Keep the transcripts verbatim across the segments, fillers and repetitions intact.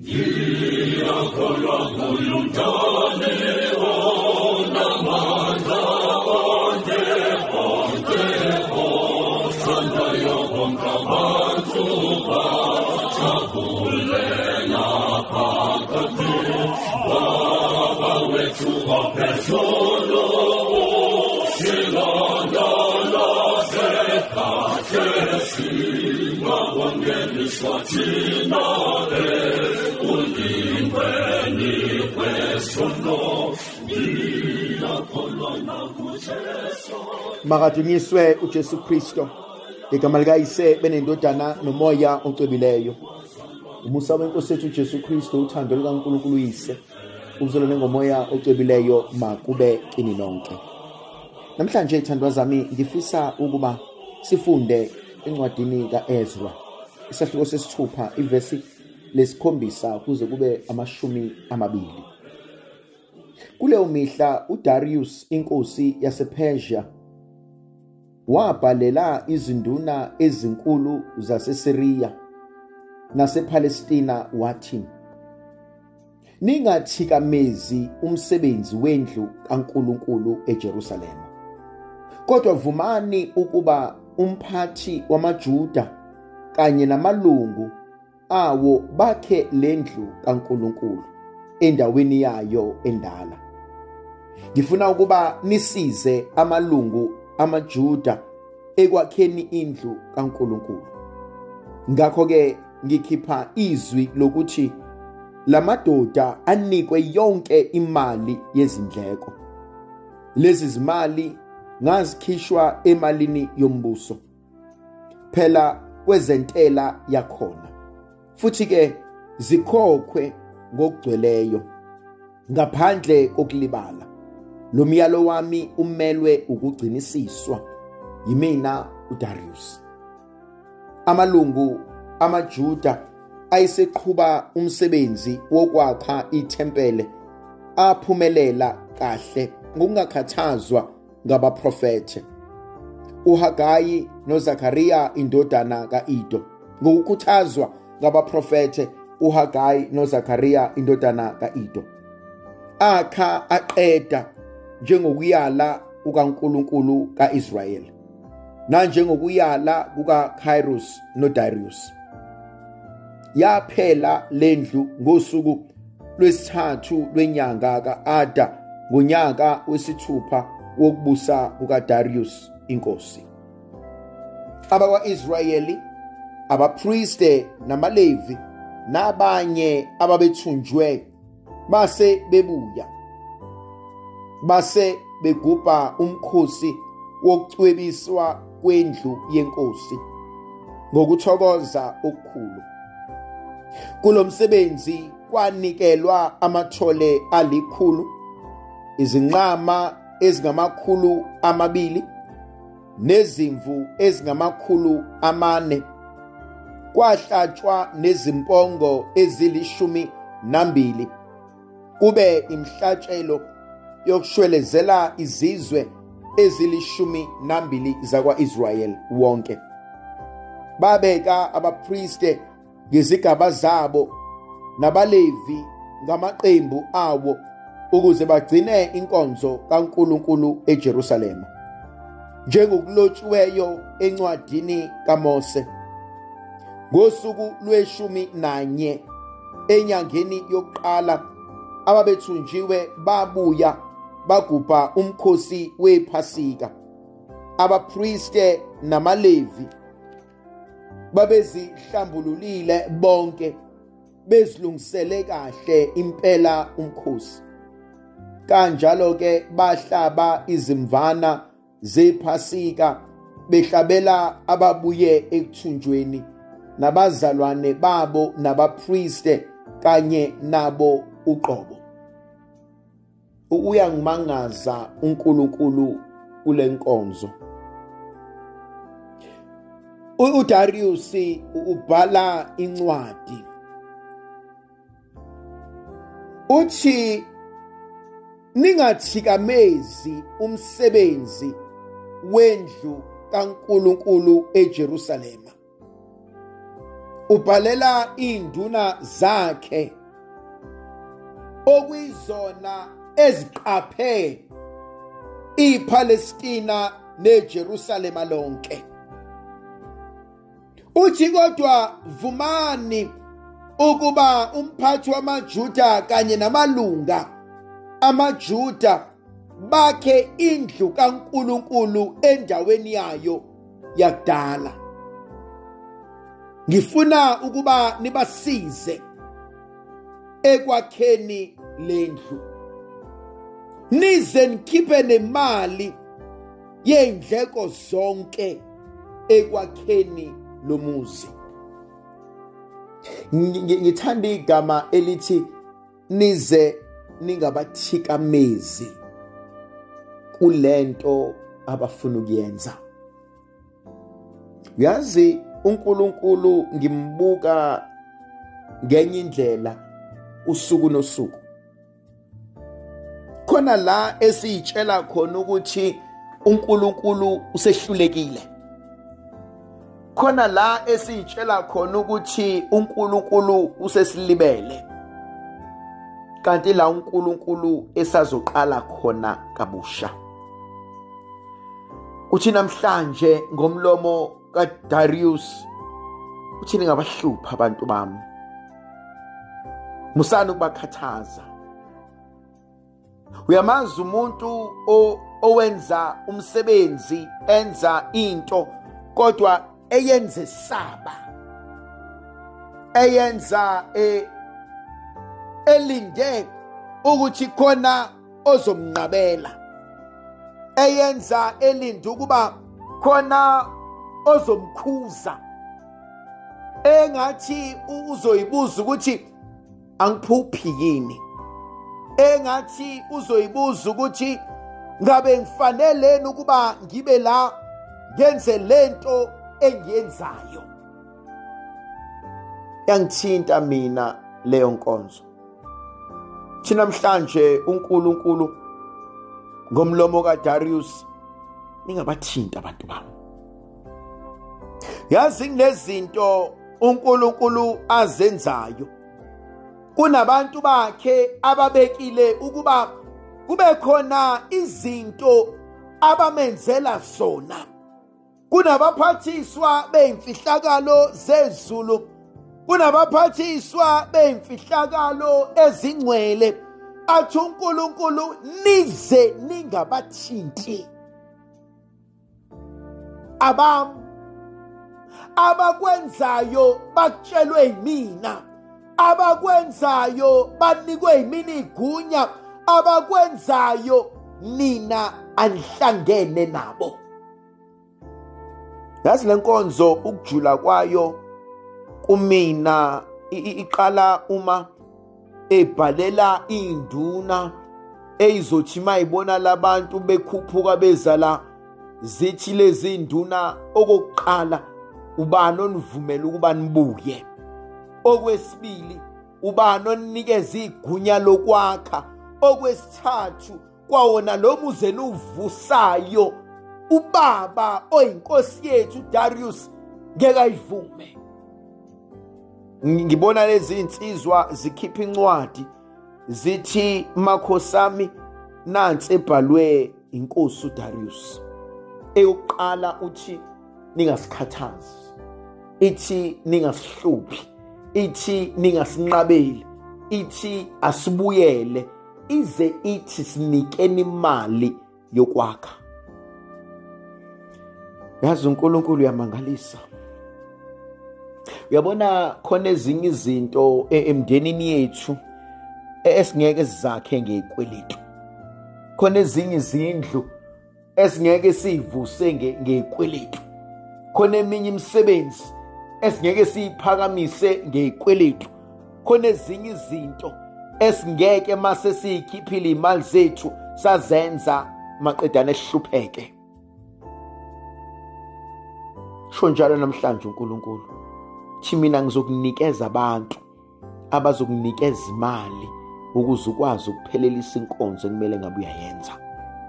Ngiyakholwa kuMntwana onamandla onke konke oshandayo bonke abantu bajabulela phakathi Baba wethu waphezulu usilondoloze kahle singabongeliswa thina ulimbeni kwesono ngiyakholwa nakuJesu. Makadunyiswe uJesu Kristo. Igama likayise benendodana nomoya ocwebileyo. Umusa wenkosi yethu uJesu Kristo, uthando lukaNkulunkulu uyise, ubuzalwane ngomoya ocwebileyo makube kini nonke. Namhlanje ithandwa zami ngifisa ukuba sifunde encwadini kaEzra, isahluko sesithupha, ivesi lesikhombisa kuze kube amashumi amabili. Kuleyo mihla uDarius inkosi yasePersia wabhalela izinduna ezinkulu zaseSiriya nasePalestina wathi, ningathikamezi umsebenzi wendlu kaNkulunkulu eJerusalema, kodwa vumani ukuba umphathi wamaJuda kanye namalungu awo bakhe lendlu kaNkulunkulu endaweni yayo endala. Ngifuna ukuba nisize amalungu amaJuda ekwakheni indlu kaNkulunkulu. Ngakho ke ngikhipha izwi lokuthi lamadoda anikwe yonke imali yezindleko. Lezi zimali ngazikhishwa emalini yombuso, phela kwezentela yakhona, futhi ke zikhokhwe ngokugcweleyo ngaphandle kokulibala. Lo myalo wami umelwe ukugcinisiswa yimina uDarius. Amalungu amaJuda ayiseqhuba umsebenzi wokwakha ithempele aphumelela kahle ngokungakhathazwa ngabaprofethe uHagayi noZakhariya indodana kaIdo. Ngokukhuthazwa ngabaprofethe uHagayi noZakhariya indodana kaIdo, akha aqeda njengokuyala kukaNkulunkulu kaIsrayeli nanjengokuyala kukaKhairos noDarius. Yaphela lendlu ngosuku lwesithathu lwenyanga ka-Ada ngonyaka wesithupha wokubusa kukaDarius inkosi. Abakwa-Israyeli, abapriste namaLevi nabanye ababethunjwe base bebuya, base begubha umkhosi wokucwebiswa kwendlu yenkosi ngokuthokoza okukhulu. Kulo msebenzi kwanikelwa amathole alikhulu, izinqama ezingamakhulu amabili nezimvu ezingamakhulu amane. Kwahlatshwa nezimpongo ezilishumi nambili, kube imhlatshelo yokushwelezela izizwe ezilishumi nambili zakwa-Israyeli wonke. Babeka abapriste ngezigaba zabo nabaLevi ngamaqembu awo ukuze bagcine inkonzo kaNkulunkulu eJerusalema, njengokulotshiweyo encwadini kaMose. Ngosuku lweshumi nanye enyangeni yokuqala ababethunjiwe babuya bagubha umkhosi wePhasika. Abapriste namaLevi babezihlambululile bonke, bezilungisele kahle impela umkhosi. Kanjalo ke bahlaba izimvana zePhasika behlabela ababuye ekuthunjweni nabazalwane babo nabapriste kanye nabo uqobo. Uyangimangaza uNkulunkulu kule nkonzo. uDarius ubhala incwadi uthi, ningathikamezi umsebenzi wendlu kaNkulunkulu eJerusalema, ubhalela induna zakhe okuyizona eziqaphe iPalestina neJerusalem lonke. Uthi kodwa vumani ukuba umphathi wamaJuda kanye namalunga amaJuda bakhe indlu kaNkulunkulu endaweni yayo yakudala. Ngifuna ukuba nibasize ekwakheni lendlu, nize nikhiphe nemali yeindleko zonke ekwakheni lomuzi. Ngithanda igama elithi nize ningabathikamezi kulento abafuna ukuyenza. Yazi uNkulunkulu ngimbuka ngenye indlela usuku nosuku. Khona la esitshela khona ukuthi uNkulunkulu usehlulekile. Khona la esitshela khona ukuthi uNkulunkulu usesilibele. Kanti la uNkulunkulu esazoqala khona kabusha. Uthi namhlanje ngomlomo kaDarius uthi ningabahlupha abantu bami. Musani ukubakhathaza. Uyamazi umuntu owenza umsebenzi enza into kodwa eyenze saba. Eyenza e elinde ukuthi khona ozomnqabela. Eyenza elinde ukuba khona ozomkhuza. Engathi uzoyibuza ukuthi angiphuphi yini. Engathi uzoyibuza ukuthi ngabe ngifanele ukuba ngibe la ngenze lento engiyenzayo. Yangithinta mina leyo nkonzo. Thina namhlanje uNkulunkulu ngomlomo kaDarius ningabathinta abantu bami. Yazi kunezinto uNkulunkulu azenzayo. Kunabantu bakhe ababekile ukuba kube khona izinto abamenzela zona. Kunabaphathiswa beimfihlakalo zezulu. Kunabaphathiswa beimfihlakalo ezingcwele. Athi uNkulunkulu nize ningabathinti. Abam abakwenzayo batshelwe yimina. Abakwenzayo banikwe yimini igunya. Abakwenzayo nina anihlangene nabo. Yazi lenkonzo ukujula kwayo kumina iqala uma ebhalela induna eyizothi mayibona labantu bekhuphuka bezala zithi lezi induna okokuqala ubani onivumela ukuba nibuye. Okwesibili ubani onikeza igunya lokwakha. Okwesithathu kwawona lo muze nuvusayo ubaba oyinkosi yethu Darius ngeke ayivume. Ngibona lezi insizwa zikhipha incwadi zithi makhosami nansi ebhalwe inkosi uDarius. Eyokuqala uthi ningasikhathazi. Ithi ningasihluphi. Ithi ningasinqabeli. Ithi asibuyele. Ize ithi sinikeni imali yokwakha. Yazi uNkulunkulu uyamangalisa. Uyabona khona ezinye izinto emndenini yethu esingeke sizakhe ngezikweletu. Khona ezinye izindlu esingeke sivuse ngezikweletu. Khona eminye imisebenzi esingeke siphakamise ngezikweletu. Khona ezinye izinto esingeke mase sikhiphile imali zethu sazenza maqedana ehlupheke. Sho njalo namhlanje uNkulunkulu thi mina ngizokunikeza abantu abazokunikeza imali ukuze ukwazi ukuphelelisa inkonzo ekumele ngabe uyayenza.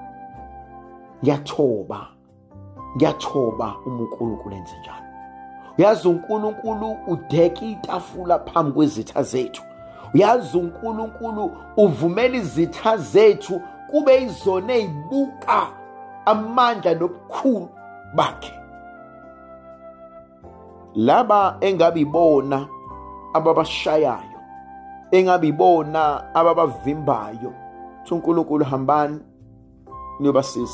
Ngiyathoba ngiyathoba uNkulunkulu enze njalo. Uyazi uNkulunkulu udeka itafula phambi kwezitha zethu. Uyazi uNkulunkulu uvumela izitha zethu kube izona ezibuka amandla nobukhulu bakhe. Laba engabibona ababashayayo, engabibona ababavimbayo, uNkulunkulu hambani niyobasiza.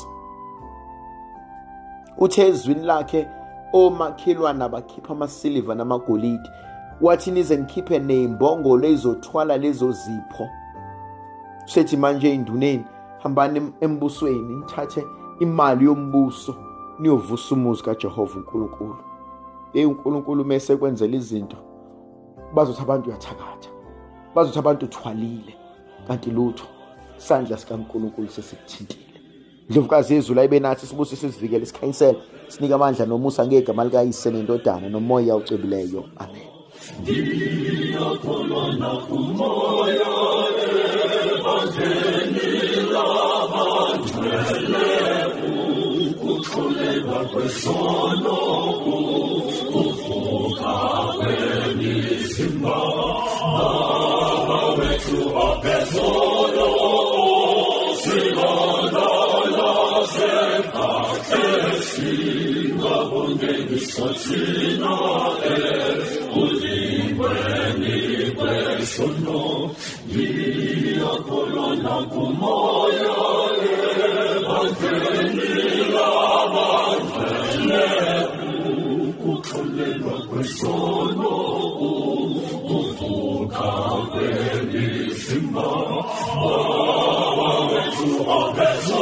Uthe ezwini lakhe omakhelwane abakhipha amasiliva namagolide, wathi nize nikhiphe nezimbongolo ezizothwala lezo zipho. Sethi manje enduneni, hambani embusweni nithathe imali yombuso niyovusa umuzi kaJehova uNkulunkulu. Hey uNkulunkulu mase kwenzela izinto, bazothi abantu uyathakatha, bazothi abantu uthwalile, kanti lutho isandla sikaNkulunkulu sesikuthintile. Ndlovukazi yezulu ayibe nathi sibusise sivikele isikhanyisela, sinika amandla nomusa ngegama likaYise neNdodana noMoya ocebileyo. Amen. Ngiyakholwa kumoya ebandleni labangcwele, ukukholelwa kwesono kuvuka kwemizimba. Baba wethu ophezulu, silondoloze kahle, singabongekiswa thina ekulimbweni kwesono. Ngiyakholwa kumoya ebandleni labangcwele, ukukholelwa kwesono kuvuka kwemizimba. Baba wethu ophezulu,